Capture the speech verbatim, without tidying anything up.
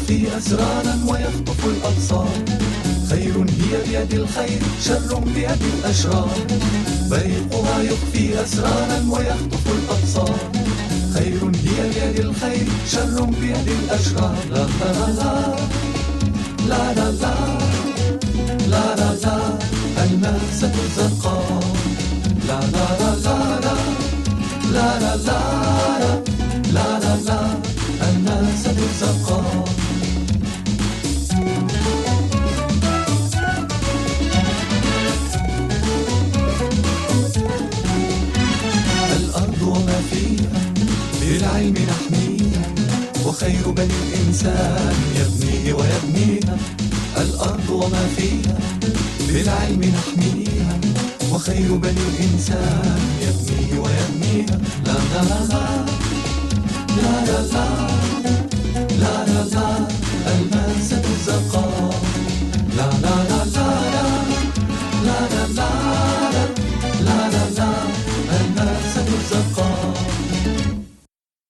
يخفي أسرارا ويخطف الأبصار. خير هي بيد الخير، شر بيد الأشرار. بريقها يخفي أسرارا ويخطف الأبصار. خير هي بيد الخير، شر بيد الأشرار. لا لا لا لا لا لا لا لا لا الناس الزرقاء. لا لا لا لا لا لا لا لا لا لا لا الناس الزرقاء. الأرض وما فيها بالعلم نحميها، وخير بني الإنسان يبنيه ويبنيها. الأرض وما فيها بالعلم نحميها، وخير بني الإنسان يبنيه ويبنيها. لا لا لا